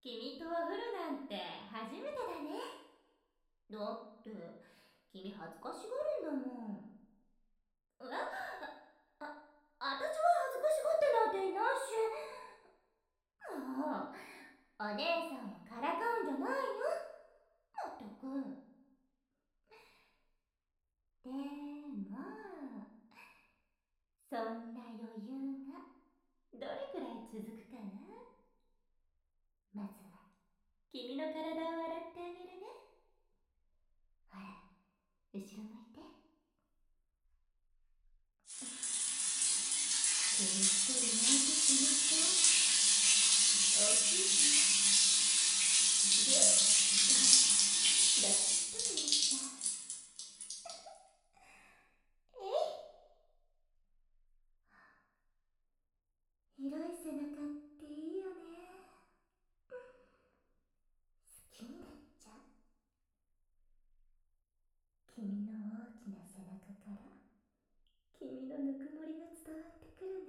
君とお風呂なんて初めてだね。だって、君恥ずかしがるんだもん。あ、私は恥ずかしがってなんていないし。もう、お姉さんをからかうんじゃないよ。まったく。でも、そんな余裕がどれくらい続くかな。まずは、君の体を洗ってあげるね。ほら、後ろ向いて。くるっといないとしましょう。おきに、ぎゅっと抱きしめてみた。広い背中っていいよね。好きになっちゃう。君の大きな背中から君のぬくもりが伝わってくるね。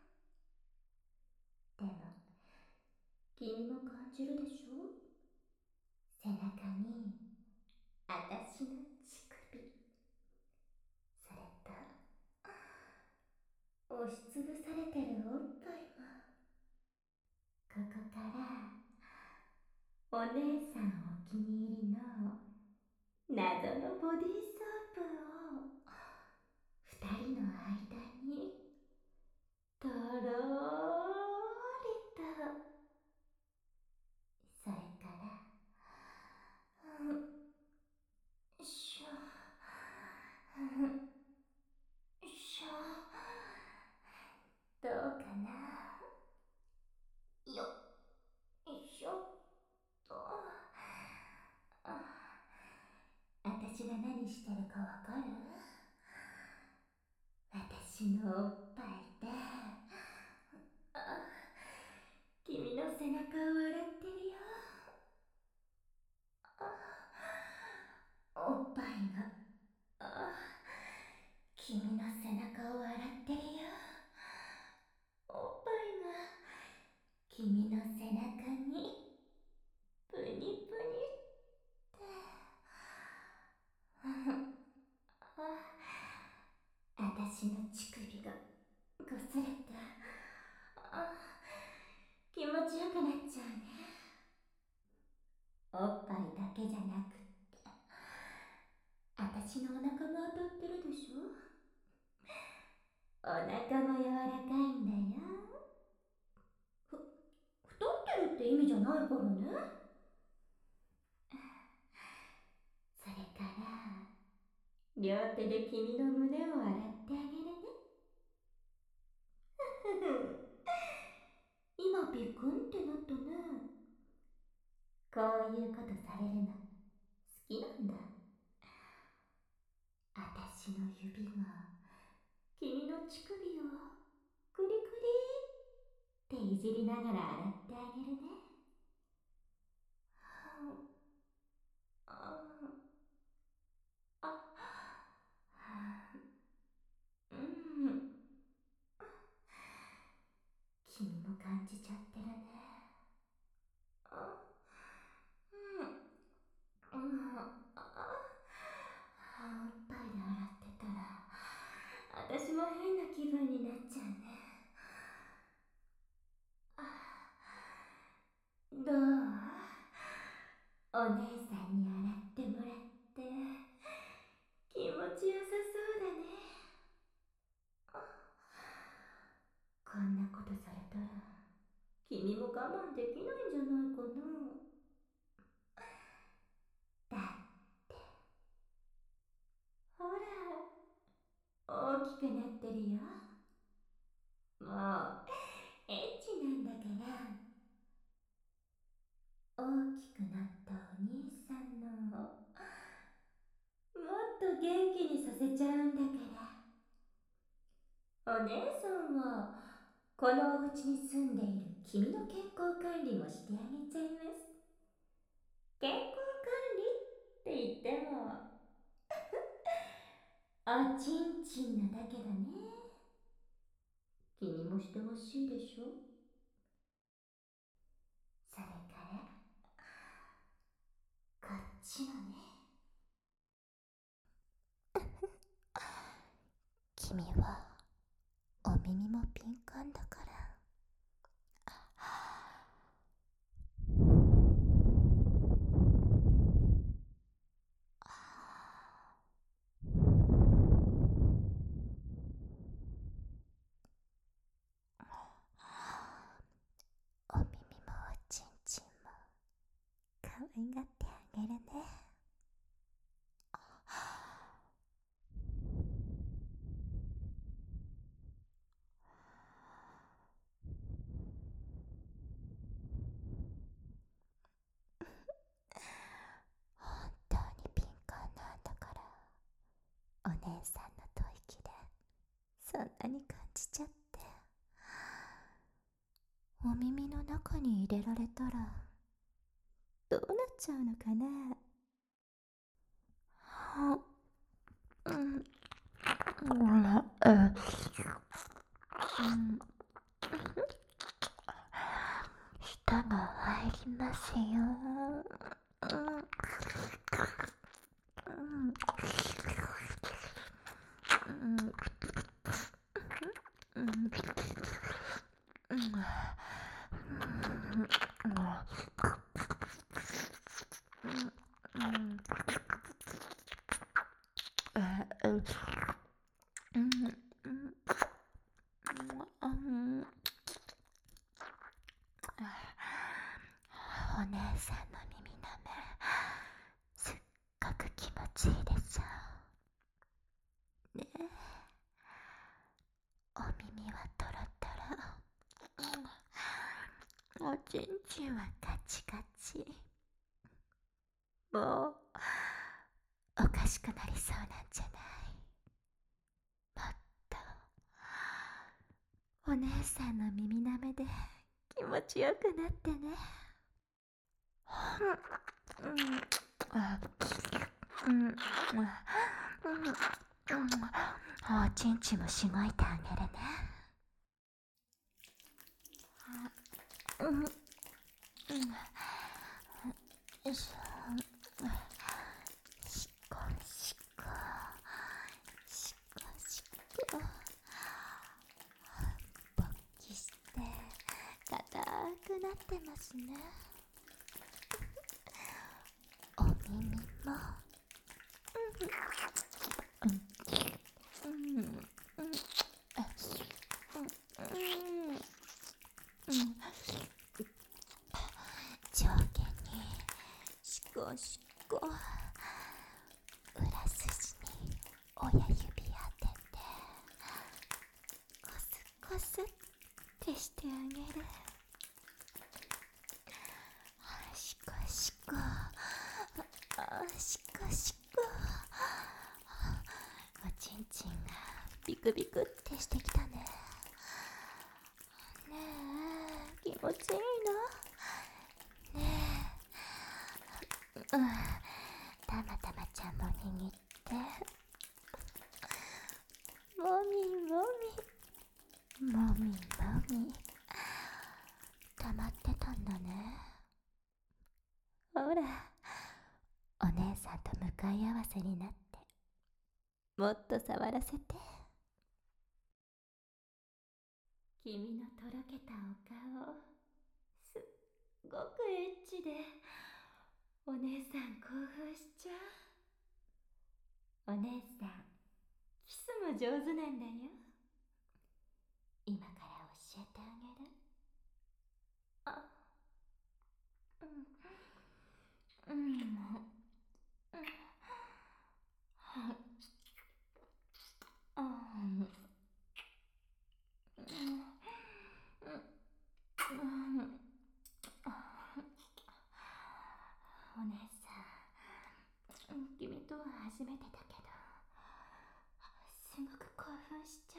でも君も感じるでしょ？背中にあたしの乳首、それと押しつぶされてるおっぱいも。ここからお姉さんお気に入りの謎のボディーソープを二人の間にとろーりと。それから、しょ、しょ、どうかな。よいしょっと。あたしが何してるかわかる？私のおっぱいで、君の背中を洗ってるよ。おっぱいが、君の背中を洗ってるよ。おっぱいが、君の背中に、ぷにぷにって。あたしの乳首が、こすれて、気持ちよくなっちゃうね。おっぱいだけじゃなくって、あたしのお腹も当たってるでしょ？お腹も柔らかいんだよ。太ってるって意味じゃないからね。それから、両手で君の胸を洗ってあげるね。今ビクンってなったね。こういうことされるの好きなんだ。あたしの指が君の乳首をクリクリっていじりながら洗ってあげるね。ああ、うん。君も感じちゃってるね。あ、うん、うん、おっぱいで洗ってたら、私も変な気分になっちゃうね。どう？お姉さんに洗ってもらって気持ちよさそうだね。こんなことされたら君も我慢できないんじゃないかな。だってほら、大きくなってるよ。もうエッチなんだから。大きくなったお兄さんのもっと元気にさせちゃうんだから。お姉さんはこのお家に住んでいる君の健康管理もしてあげちゃいます。健康管理って言ってもおちんちんなだけどね。君もしてほしいでしょ？それから君はお耳も敏感だから。お耳もおちんちんも可愛がってあげるね。本当に敏感なんだから、お姉さんの吐息でそんなに感じちゃって。お耳の中に入れられたらどうなっちゃうのかな。うん、舌が入りますよ。お姉さんの耳なめ、すっごく気持ちいいでしょね。お耳はトロトロ、おちんちんはカチカチ。もうおかしくなりそうなんじゃない？もっとお姉さんの耳なめで気持ちよくなってね。おちんちんもしごいてあげるね。よいしょ。しこしこしこしこ。勃起して硬くなってますね。お耳も上下にしこしこ。裏筋に親指当ててコスコスってしてあげる。しこしこしこしこ。おちんちんがビクビクってしてきたね。ねえ、気持ちいいの？ねえ、たまたまちゃんも握って、もみもみもみもみ。溜まってたんだね。ほら、お姉さんと向かい合わせになって、もっと触らせて。君のとろけたお顔、すっごくエッチで、お姉さん興奮しちゃう。お姉さん、キスも上手なんだよ。今から教えてあげる。あ、うん、うん、うん、お姉さん、君とは初めてだけど、すごく興奮しちゃ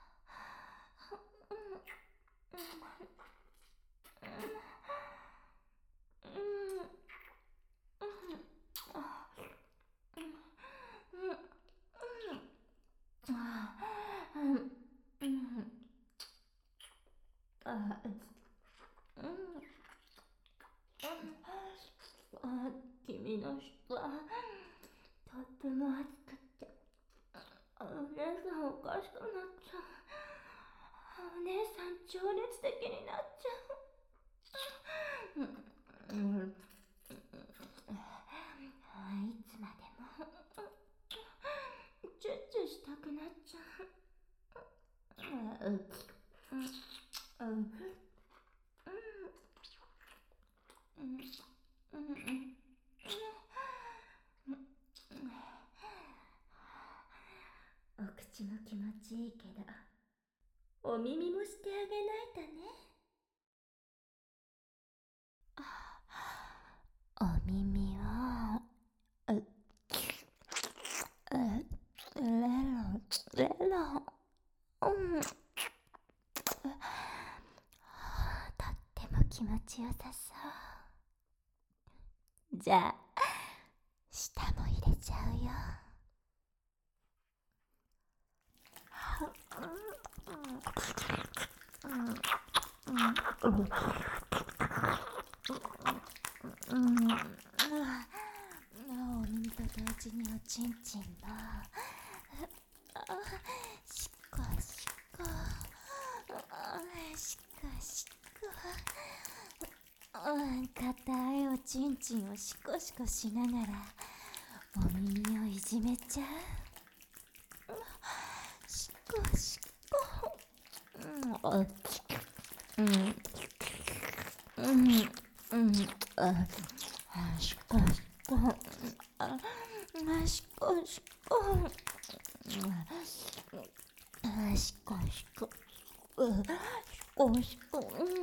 う。君の舌、とっても熱くて、 姉さんおかしくなっちゃう。お姉さん情熱的になっちゃう。いつまでもチュッチュしたくなっちゃう。お口も気持ちいいけど、お耳もしてあげないとね。お耳はレロ、とっても気持ちよさそう。じゃあ舌も入れちゃうよ。お耳と同時におちんちんもしこしこしこしこ、硬いおちんちんをしこしこしながらお耳をいじめちゃう。しこしこ、しこしこ、しこしこ、しこしこ、しこしこ、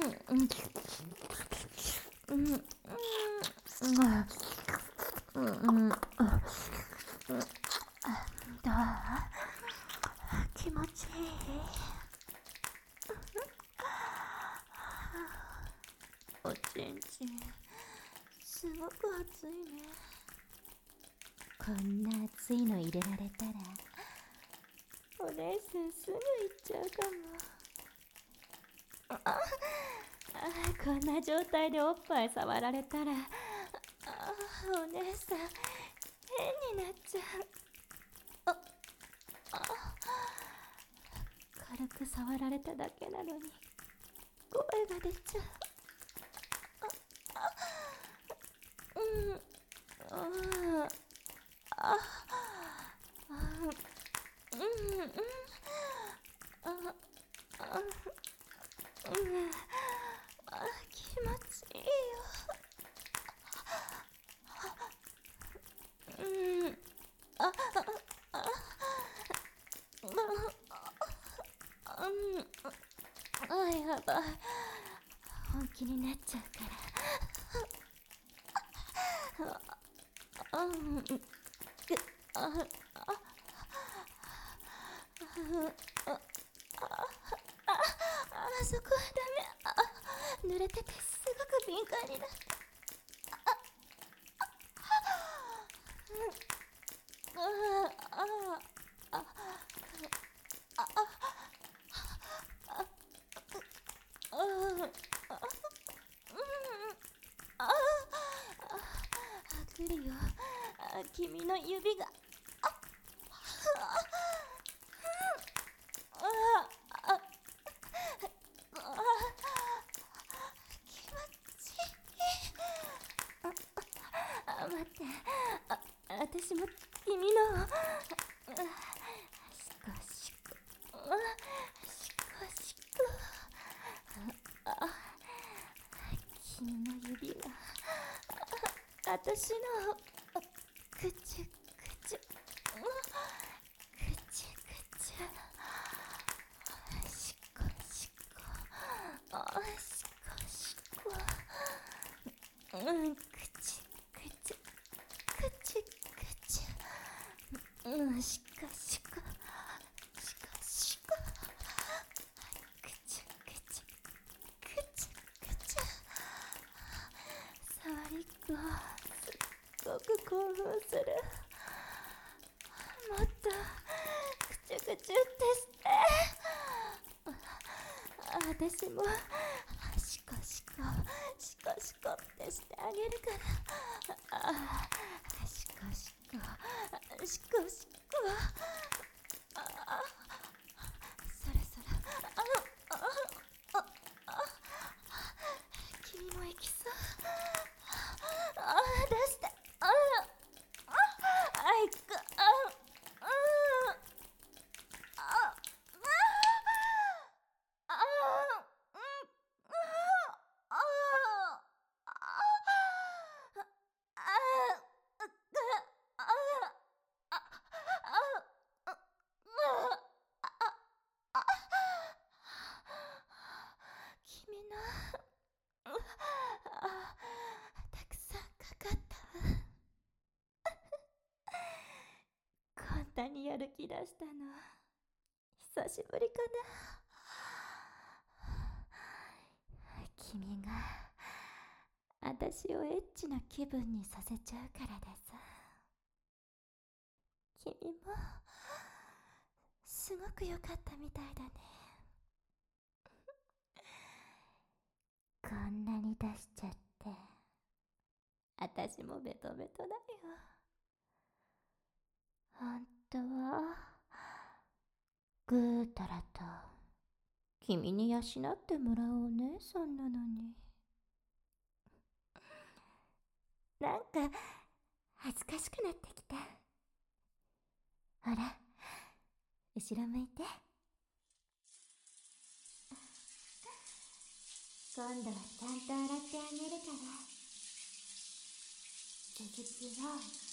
どう？気持ちいい？おちんちんすごく熱いね。こんな熱いの入れられたらお姉さんすぐ行っちゃうかも。こんな状態でおっぱい触られたらお姉さん変になっちゃう。軽く触られただけなのに声が出ちゃう。気持ちいいよ。やばい、本気になっちゃうから。そこはダメ。濡れててすごく敏感になって。来るよ、君の指が。気持ちいい。待って、私も君のしこしこしこしこ、君の指が私のくちゅくちゅくちゅくちゅ、しこしこしこしこ、くちゅくちゅくちゅくちゅ、しこしこしこしこ、くちゅくちゅくちゅくちゅ。触りっこすっごく興奮する。もっとくちゅくちゅってして。私もしこしこしこしこってしてあげるから。しこしこしこしこ、 出して。あいく。君のたくさんかかったわ。こんなにやる気出したの久しぶりかな。君が私をエッチな気分にさせちゃうからです。君もすごく良かったみたいだね。こんなに出しちゃって私もベトベトだよ。本当はぐーたらと君に養ってもらおうね、そんなのに。なんか恥ずかしくなってきた。ほら、後ろ向いて。今度はちゃんと洗ってあげるから。続きを